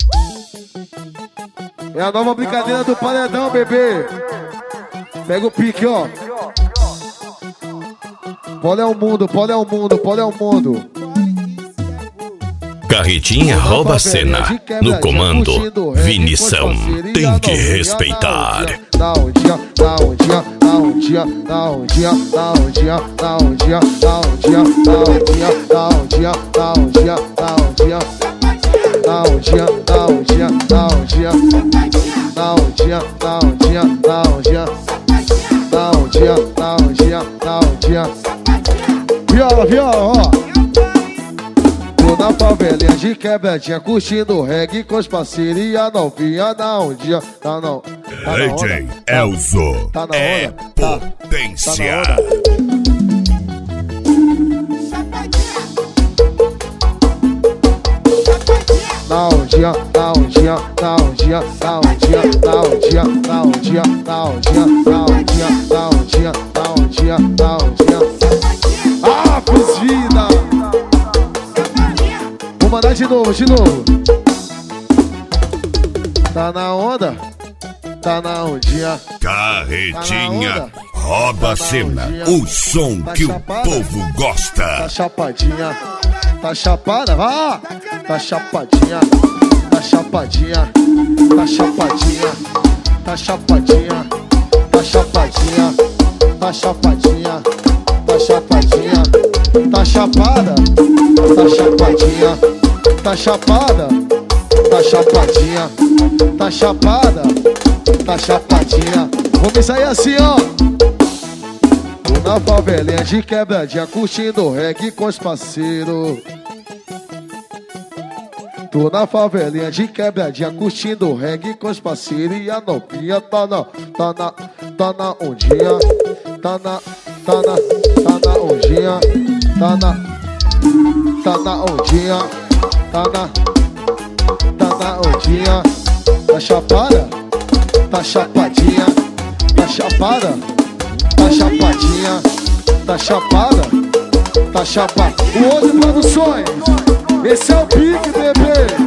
É a nova brincadeira do paredão, bebê. Pega o pique, ó. Pole é o mundo, pole é o mundo, pole é o mundo. Carretinha rouba a cena. No comando, Vinição. Tem que respeitar. Dá um dia, dá um dia, dá um dia, dá um dia, dá um dia, dá um dia, dá um dia, dá um dia, dá um dia, dá um dia, dá um dia, dá um dia, dá um dia, dá um dia, dá um dia, dá um dia, dá um dia, dá um dia, dá um dia, dá um dia. Viola, viola, ó. Tô na favelinha de quebradinha, curtindo reggae com os parceiros e a novinha dá um dia, tá não. DJ Elzo tá na é onda, potência. Dá um dia, dá um dia, dá um dia, dá um dia, dá um dia, dá um dia, dá um dia, dá um dia, dá um dia, dá um dia, dá um dia. Ah, fiz vida! Vou mandar de novo, de novo. Tá na onda? Tá na ondinha. Carretinha rouba a cena. O som que o povo gosta. Tá chapadinha. Tá chapada? Vá! Tá chapadinha. Tá chapadinha. Tá chapadinha. Tá chapadinha. Tá chapadinha. Tá chapadinha. Tá chapadinha. Tá chapada. Tá chapadinha. Tá chapada. Tá chapadinha. Tá chapada. Tá chapadinha. Vamos sair assim, ó. Tô na favelinha de quebradinha, curtindo reggae com os parceiros. Tô na favelinha de quebradinha, curtindo reggae com os parceiros. E a novinha tá na ondinha. Tá na ondinha. Tá na ondinha. Tá na ondinha. Tá chapada? Tá chapadinha. Tá chapada? Tá chapadinha. Tá chapada? Tá chapada. O Outro Produções. Esse é o pique, bebê.